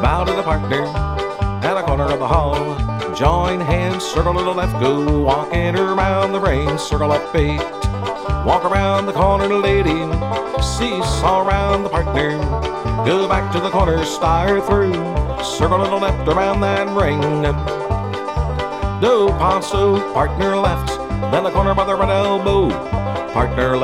bow to the partner at the corner of the hall. Join hands, circle to the left, go walking around the ring. Circle up 8, walk around the corner, lady. Seesaw around the partner, go back to the corner, start through. Circle to the left around that ring. Do paso, partner left, then the corner by the right elbow. Partner left.